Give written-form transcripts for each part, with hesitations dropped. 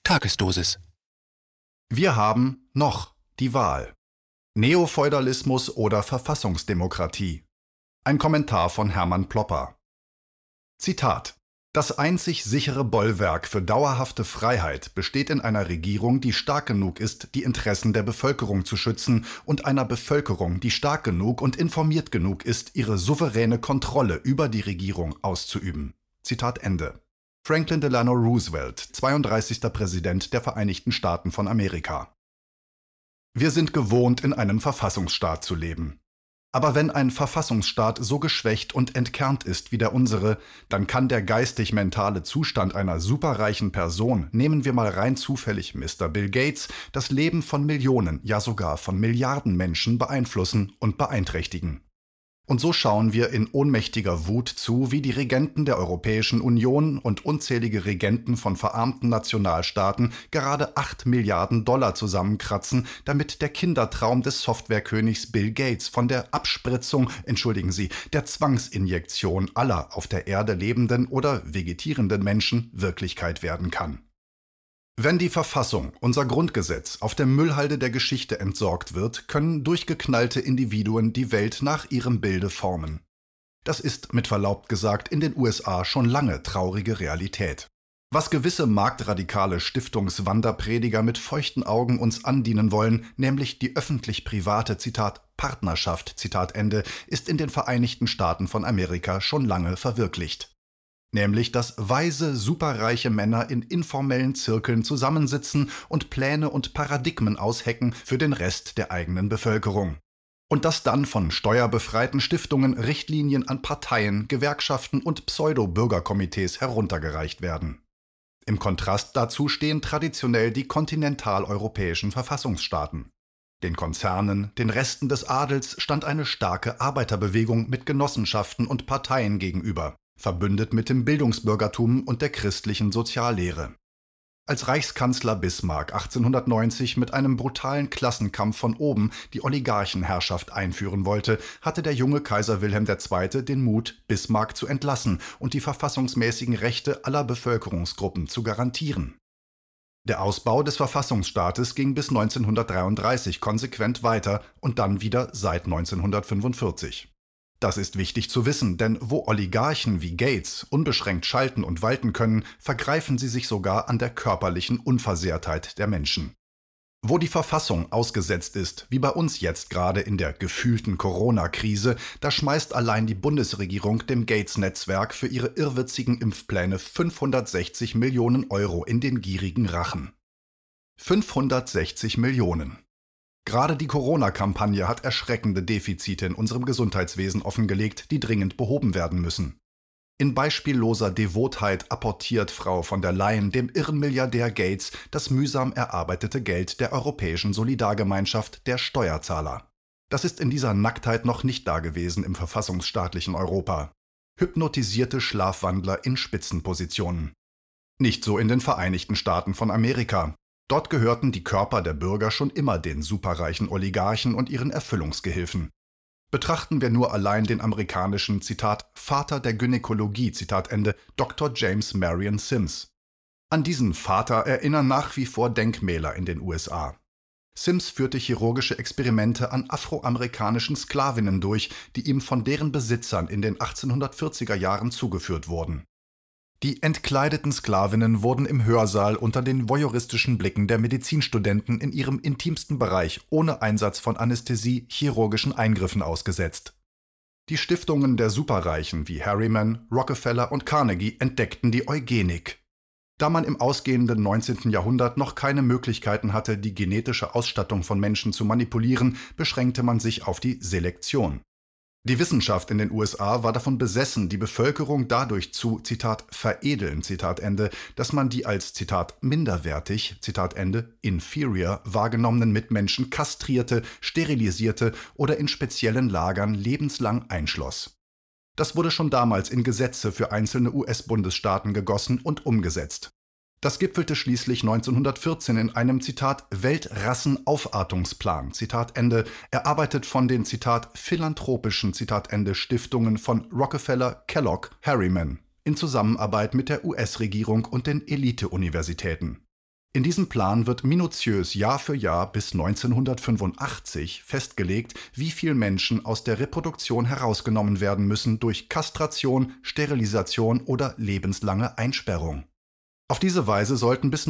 Tagesdosis. Wir haben noch die Wahl. Neofeudalismus oder Verfassungsdemokratie. Ein Kommentar von Hermann Plopper. Zitat: Das einzig sichere Bollwerk für dauerhafte Freiheit besteht in einer Regierung, die stark genug ist, die Interessen der Bevölkerung zu schützen, und einer Bevölkerung, die stark genug und informiert genug ist, ihre souveräne Kontrolle über die Regierung auszuüben. Zitat Ende. Franklin Delano Roosevelt, 32. Präsident der Vereinigten Staaten von Amerika. Wir sind gewohnt, in einem Verfassungsstaat zu leben. Aber wenn ein Verfassungsstaat so geschwächt und entkernt ist wie der unsere, dann kann der geistig-mentale Zustand einer superreichen Person, nehmen wir mal rein zufällig Mr. Bill Gates, das Leben von Millionen, ja sogar von Milliarden Menschen beeinflussen und beeinträchtigen. Und so schauen wir in ohnmächtiger Wut zu, wie die Regenten der Europäischen Union und unzählige Regenten von verarmten Nationalstaaten gerade 8 Milliarden Dollar zusammenkratzen, damit der Kindertraum des Softwarekönigs Bill Gates von der Abspritzung, der Zwangsinjektion aller auf der Erde lebenden oder vegetierenden Menschen Wirklichkeit werden kann. Wenn die Verfassung, unser Grundgesetz, auf der Müllhalde der Geschichte entsorgt wird, können durchgeknallte Individuen die Welt nach ihrem Bilde formen. Das ist, mit Verlaub gesagt, in den USA schon lange traurige Realität. Was gewisse marktradikale Stiftungswanderprediger mit feuchten Augen uns andienen wollen, nämlich die öffentlich-private, Partnerschaft, ist in den Vereinigten Staaten von Amerika schon lange verwirklicht. Nämlich, dass weise, superreiche Männer in informellen Zirkeln zusammensitzen und Pläne und Paradigmen aushecken für den Rest der eigenen Bevölkerung. Und dass dann von steuerbefreiten Stiftungen Richtlinien an Parteien, Gewerkschaften und Pseudo-Bürgerkomitees heruntergereicht werden. Im Kontrast dazu stehen traditionell die kontinentaleuropäischen Verfassungsstaaten. Den Konzernen, den Resten des Adels stand eine starke Arbeiterbewegung mit Genossenschaften und Parteien gegenüber, verbündet mit dem Bildungsbürgertum und der christlichen Soziallehre. Als Reichskanzler Bismarck 1890 mit einem brutalen Klassenkampf von oben die Oligarchenherrschaft einführen wollte, hatte der junge Kaiser Wilhelm II. Den Mut, Bismarck zu entlassen und die verfassungsmäßigen Rechte aller Bevölkerungsgruppen zu garantieren. Der Ausbau des Verfassungsstaates ging bis 1933 konsequent weiter und dann wieder seit 1945. Das ist wichtig zu wissen, denn wo Oligarchen wie Gates unbeschränkt schalten und walten können, vergreifen sie sich sogar an der körperlichen Unversehrtheit der Menschen. Wo die Verfassung ausgesetzt ist, wie bei uns jetzt gerade in der gefühlten Corona-Krise, da schmeißt allein die Bundesregierung dem Gates-Netzwerk für ihre irrwitzigen Impfpläne 560 Millionen Euro in den gierigen Rachen. 560 Millionen. Gerade die Corona-Kampagne hat erschreckende Defizite in unserem Gesundheitswesen offengelegt, die dringend behoben werden müssen. In beispielloser Devotheit apportiert Frau von der Leyen dem irren Milliardär Gates das mühsam erarbeitete Geld der Europäischen Solidargemeinschaft der Steuerzahler. Das ist in dieser Nacktheit noch nicht dagewesen im verfassungsstaatlichen Europa. Hypnotisierte Schlafwandler in Spitzenpositionen. Nicht so in den Vereinigten Staaten von Amerika. Dort gehörten die Körper der Bürger schon immer den superreichen Oligarchen und ihren Erfüllungsgehilfen. Betrachten wir nur allein den amerikanischen, Vater der Gynäkologie, Dr. James Marion Sims. An diesen Vater erinnern nach wie vor Denkmäler in den USA. Sims führte chirurgische Experimente an afroamerikanischen Sklavinnen durch, die ihm von deren Besitzern in den 1840er Jahren zugeführt wurden. Die entkleideten Sklavinnen wurden im Hörsaal unter den voyeuristischen Blicken der Medizinstudenten in ihrem intimsten Bereich ohne Einsatz von Anästhesie chirurgischen Eingriffen ausgesetzt. Die Stiftungen der Superreichen wie Harriman, Rockefeller und Carnegie entdeckten die Eugenik. Da man im ausgehenden 19. Jahrhundert noch keine Möglichkeiten hatte, die genetische Ausstattung von Menschen zu manipulieren, beschränkte man sich auf die Selektion. Die Wissenschaft in den USA war davon besessen, die Bevölkerung dadurch zu, veredeln, dass man die als, minderwertig, inferior wahrgenommenen Mitmenschen kastrierte, sterilisierte oder in speziellen Lagern lebenslang einschloss. Das wurde schon damals in Gesetze für einzelne US-Bundesstaaten gegossen und umgesetzt. Das gipfelte schließlich 1914 in einem, Weltrassenaufartungsplan, erarbeitet von den, philanthropischen, Stiftungen von Rockefeller, Kellogg, Harriman, in Zusammenarbeit mit der US-Regierung und den Elite-Universitäten. In diesem Plan wird minutiös Jahr für Jahr bis 1985 festgelegt, wie viel Menschen aus der Reproduktion herausgenommen werden müssen durch Kastration, Sterilisation oder lebenslange Einsperrung. Auf diese Weise sollten bis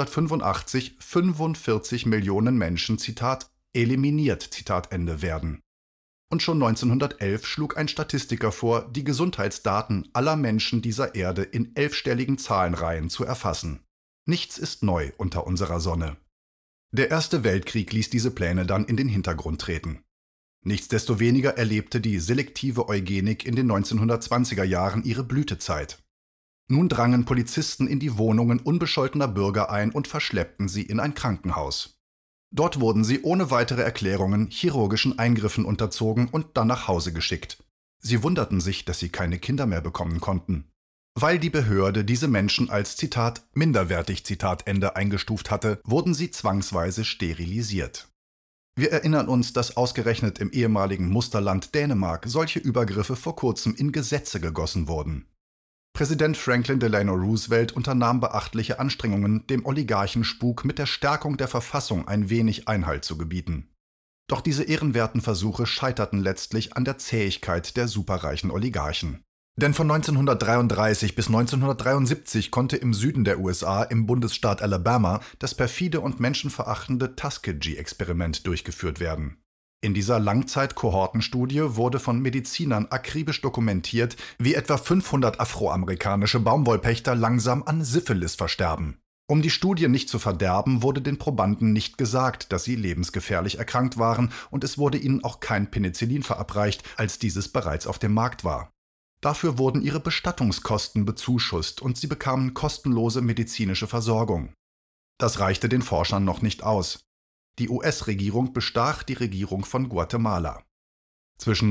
1985 45 Millionen Menschen, Zitat, eliminiert, Zitat Ende, werden. Und schon 1911 schlug ein Statistiker vor, die Gesundheitsdaten aller Menschen dieser Erde in 11-stelligen Zahlenreihen zu erfassen. Nichts ist neu unter unserer Sonne. Der Erste Weltkrieg ließ diese Pläne dann in den Hintergrund treten. Nichtsdestoweniger erlebte die selektive Eugenik in den 1920er Jahren ihre Blütezeit. Nun drangen Polizisten in die Wohnungen unbescholtener Bürger ein und verschleppten sie in ein Krankenhaus. Dort wurden sie ohne weitere Erklärungen chirurgischen Eingriffen unterzogen und dann nach Hause geschickt. Sie wunderten sich, dass sie keine Kinder mehr bekommen konnten. Weil die Behörde diese Menschen als, Zitat, minderwertig, Zitat Ende, eingestuft hatte, wurden sie zwangsweise sterilisiert. Wir erinnern uns, dass ausgerechnet im ehemaligen Musterland Dänemark solche Übergriffe vor kurzem in Gesetze gegossen wurden. Präsident Franklin Delano Roosevelt unternahm beachtliche Anstrengungen, dem Oligarchenspuk mit der Stärkung der Verfassung ein wenig Einhalt zu gebieten. Doch diese ehrenwerten Versuche scheiterten letztlich an der Zähigkeit der superreichen Oligarchen. Denn von 1933 bis 1973 konnte im Süden der USA, im Bundesstaat Alabama, das perfide und menschenverachtende Tuskegee-Experiment durchgeführt werden. In dieser Langzeit-Kohortenstudie wurde von Medizinern akribisch dokumentiert, wie etwa 500 afroamerikanische Baumwollpächter langsam an Syphilis versterben. Um die Studie nicht zu verderben, wurde den Probanden nicht gesagt, dass sie lebensgefährlich erkrankt waren, und es wurde ihnen auch kein Penicillin verabreicht, als dieses bereits auf dem Markt war. Dafür wurden ihre Bestattungskosten bezuschusst und sie bekamen kostenlose medizinische Versorgung. Das reichte den Forschern noch nicht aus. Die US-Regierung bestach die Regierung von Guatemala. Zwischen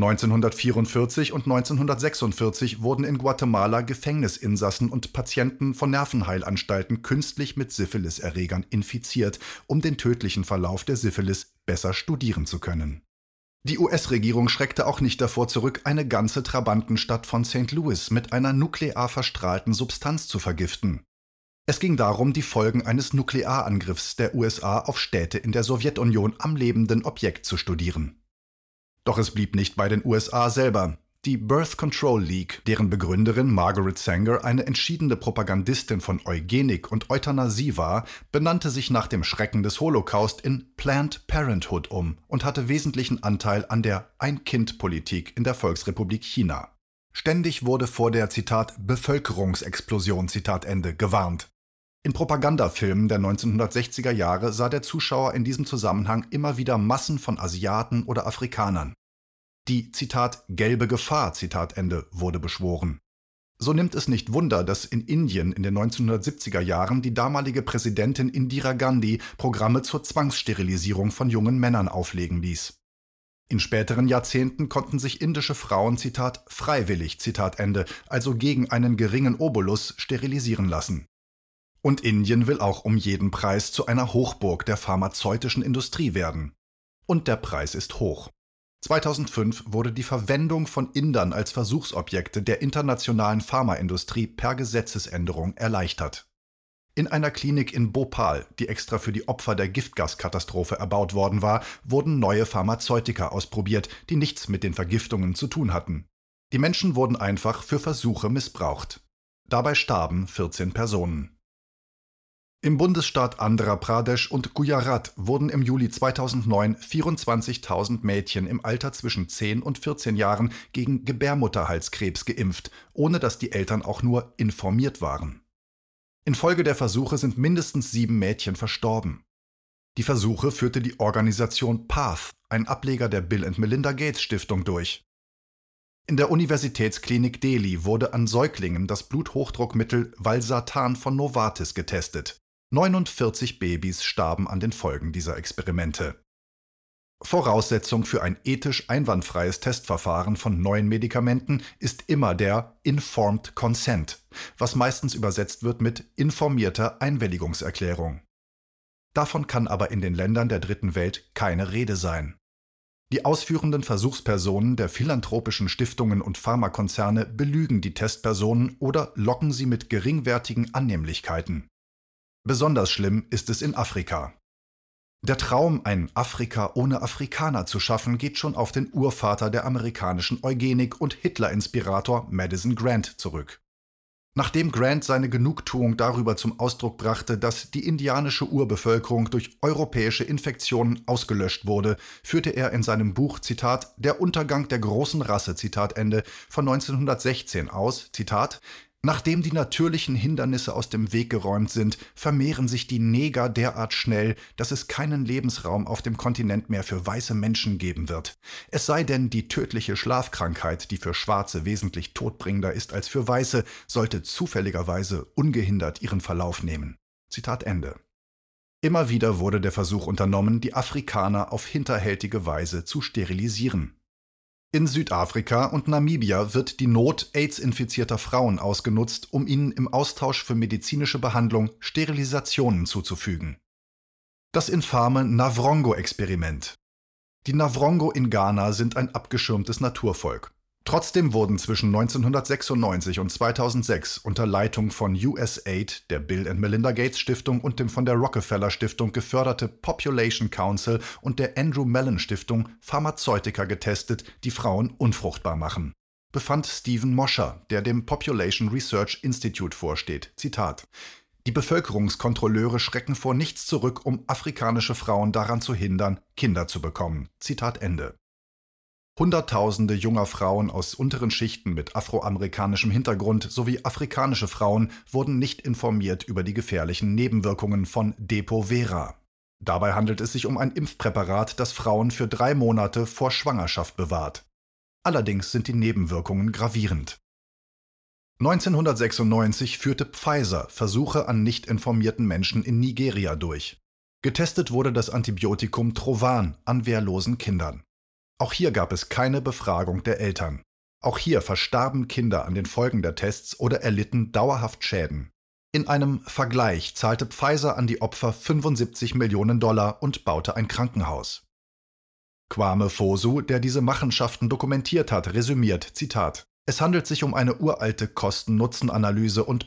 1944 und 1946 wurden in Guatemala Gefängnisinsassen und Patienten von Nervenheilanstalten künstlich mit Syphiliserregern infiziert, um den tödlichen Verlauf der Syphilis besser studieren zu können. Die US-Regierung schreckte auch nicht davor zurück, eine ganze Trabantenstadt von St. Louis mit einer nuklear verstrahlten Substanz zu vergiften. Es ging darum, die Folgen eines Nuklearangriffs der USA auf Städte in der Sowjetunion am lebenden Objekt zu studieren. Doch es blieb nicht bei den USA selber. Die Birth Control League, deren Begründerin Margaret Sanger eine entschiedene Propagandistin von Eugenik und Euthanasie war, benannte sich nach dem Schrecken des Holocaust in Planned Parenthood um und hatte wesentlichen Anteil an der Ein-Kind-Politik in der Volksrepublik China. Ständig wurde vor der, Zitat, Bevölkerungsexplosion, Zitat Ende, gewarnt. In Propagandafilmen der 1960er Jahre sah der Zuschauer in diesem Zusammenhang immer wieder Massen von Asiaten oder Afrikanern. Die, Zitat, gelbe Gefahr, Zitat Ende, wurde beschworen. So nimmt es nicht Wunder, dass in Indien in den 1970er Jahren die damalige Präsidentin Indira Gandhi Programme zur Zwangssterilisierung von jungen Männern auflegen ließ. In späteren Jahrzehnten konnten sich indische Frauen, Zitat, freiwillig, Zitat Ende, also gegen einen geringen Obolus, sterilisieren lassen. Und Indien will auch um jeden Preis zu einer Hochburg der pharmazeutischen Industrie werden. Und der Preis ist hoch. 2005 wurde die Verwendung von Indern als Versuchsobjekte der internationalen Pharmaindustrie per Gesetzesänderung erleichtert. In einer Klinik in Bhopal, die extra für die Opfer der Giftgaskatastrophe erbaut worden war, wurden neue Pharmazeutika ausprobiert, die nichts mit den Vergiftungen zu tun hatten. Die Menschen wurden einfach für Versuche missbraucht. Dabei starben 14 Personen. Im Bundesstaat Andhra Pradesh und Gujarat wurden im Juli 2009 24.000 Mädchen im Alter zwischen 10 und 14 Jahren gegen Gebärmutterhalskrebs geimpft, ohne dass die Eltern auch nur informiert waren. Infolge der Versuche sind mindestens 7 Mädchen verstorben. Die Versuche führte die Organisation PATH, ein Ableger der Bill und Melinda Gates Stiftung, durch. In der Universitätsklinik Delhi wurde an Säuglingen das Bluthochdruckmittel Valsartan von Novartis getestet. 49 Babys starben an den Folgen dieser Experimente. Voraussetzung für ein ethisch einwandfreies Testverfahren von neuen Medikamenten ist immer der Informed Consent, was meistens übersetzt wird mit informierter Einwilligungserklärung. Davon kann aber in den Ländern der Dritten Welt keine Rede sein. Die ausführenden Versuchspersonen der philanthropischen Stiftungen und Pharmakonzerne belügen die Testpersonen oder locken sie mit geringwertigen Annehmlichkeiten. Besonders schlimm ist es in Afrika. Der Traum, ein Afrika ohne Afrikaner zu schaffen, geht schon auf den Urvater der amerikanischen Eugenik und Hitler-Inspirator Madison Grant zurück. Nachdem Grant seine Genugtuung darüber zum Ausdruck brachte, dass die indianische Urbevölkerung durch europäische Infektionen ausgelöscht wurde, führte er in seinem Buch, Zitat, Der Untergang der großen Rasse, Zitat Ende, von 1916 aus, Zitat, Nachdem die natürlichen Hindernisse aus dem Weg geräumt sind, vermehren sich die Neger derart schnell, dass es keinen Lebensraum auf dem Kontinent mehr für weiße Menschen geben wird. Es sei denn, die tödliche Schlafkrankheit, die für Schwarze wesentlich todbringender ist als für Weiße, sollte zufälligerweise ungehindert ihren Verlauf nehmen. Zitat Ende. Immer wieder wurde der Versuch unternommen, die Afrikaner auf hinterhältige Weise zu sterilisieren. In Südafrika und Namibia wird die Not AIDS-infizierter Frauen ausgenutzt, um ihnen im Austausch für medizinische Behandlung Sterilisationen zuzufügen. Das infame Navrongo-Experiment. Die Navrongo in Ghana sind ein abgeschirmtes Naturvolk. Trotzdem wurden zwischen 1996 und 2006 unter Leitung von USAID, der Bill and Melinda Gates Stiftung und dem von der Rockefeller Stiftung geförderte Population Council und der Andrew Mellon Stiftung Pharmazeutika getestet, die Frauen unfruchtbar machen. Befand Stephen Mosher, der dem Population Research Institute vorsteht. Zitat: Die Bevölkerungskontrolleure schrecken vor nichts zurück, um afrikanische Frauen daran zu hindern, Kinder zu bekommen. Zitat Ende. Hunderttausende junger Frauen aus unteren Schichten mit afroamerikanischem Hintergrund sowie afrikanische Frauen wurden nicht informiert über die gefährlichen Nebenwirkungen von Depo-Vera. Dabei handelt es sich um ein Impfpräparat, das Frauen für 3 Monate vor Schwangerschaft bewahrt. Allerdings sind die Nebenwirkungen gravierend. 1996 führte Pfizer Versuche an nicht informierten Menschen in Nigeria durch. Getestet wurde das Antibiotikum Trovan an wehrlosen Kindern. Auch hier gab es keine Befragung der Eltern. Auch hier verstarben Kinder an den Folgen der Tests oder erlitten dauerhaft Schäden. In einem Vergleich zahlte Pfizer an die Opfer $75 Millionen und baute ein Krankenhaus. Kwame Fosu, der diese Machenschaften dokumentiert hat, resümiert, Zitat: Es handelt sich um eine uralte Kosten-Nutzen-Analyse und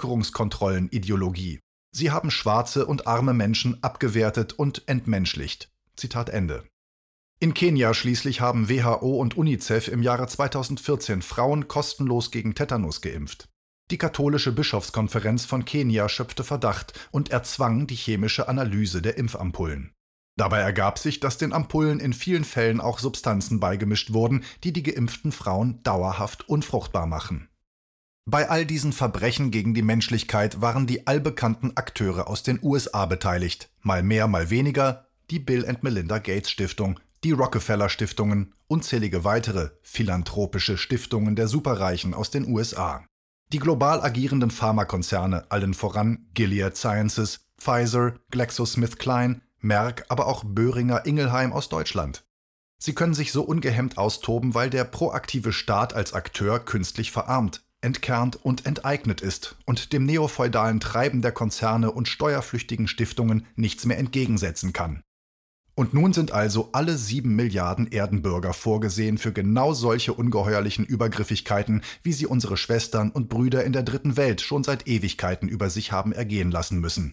Bevölkerungskontrollen-Ideologie. Sie haben schwarze und arme Menschen abgewertet und entmenschlicht. Zitat Ende. In Kenia schließlich haben WHO und UNICEF im Jahre 2014 Frauen kostenlos gegen Tetanus geimpft. Die katholische Bischofskonferenz von Kenia schöpfte Verdacht und erzwang die chemische Analyse der Impfampullen. Dabei ergab sich, dass den Ampullen in vielen Fällen auch Substanzen beigemischt wurden, die die geimpften Frauen dauerhaft unfruchtbar machen. Bei all diesen Verbrechen gegen die Menschlichkeit waren die allbekannten Akteure aus den USA beteiligt, mal mehr, mal weniger, die Bill and Melinda Gates Stiftung, die Rockefeller-Stiftungen, unzählige weitere philanthropische Stiftungen der Superreichen aus den USA. Die global agierenden Pharmakonzerne, allen voran Gilead Sciences, Pfizer, GlaxoSmithKline, Merck, aber auch Boehringer Ingelheim aus Deutschland. Sie können sich so ungehemmt austoben, weil der proaktive Staat als Akteur künstlich verarmt, entkernt und enteignet ist und dem neofeudalen Treiben der Konzerne und steuerflüchtigen Stiftungen nichts mehr entgegensetzen kann. Und nun sind also alle 7 Milliarden Erdenbürger vorgesehen für genau solche ungeheuerlichen Übergriffigkeiten, wie sie unsere Schwestern und Brüder in der dritten Welt schon seit Ewigkeiten über sich haben ergehen lassen müssen.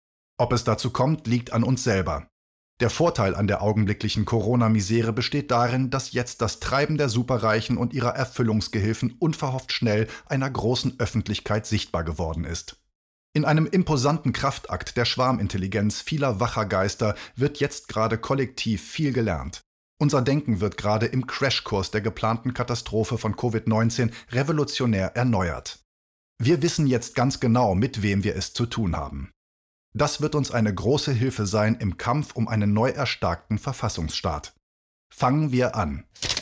Ob es dazu kommt, liegt an uns selber. Der Vorteil an der augenblicklichen Corona-Misere besteht darin, dass jetzt das Treiben der Superreichen und ihrer Erfüllungsgehilfen unverhofft schnell einer großen Öffentlichkeit sichtbar geworden ist. In einem imposanten Kraftakt der Schwarmintelligenz vieler wacher Geister wird jetzt gerade kollektiv viel gelernt. Unser Denken wird gerade im Crashkurs der geplanten Katastrophe von Covid-19 revolutionär erneuert. Wir wissen jetzt ganz genau, mit wem wir es zu tun haben. Das wird uns eine große Hilfe sein im Kampf um einen neu erstarkten Verfassungsstaat. Fangen wir an.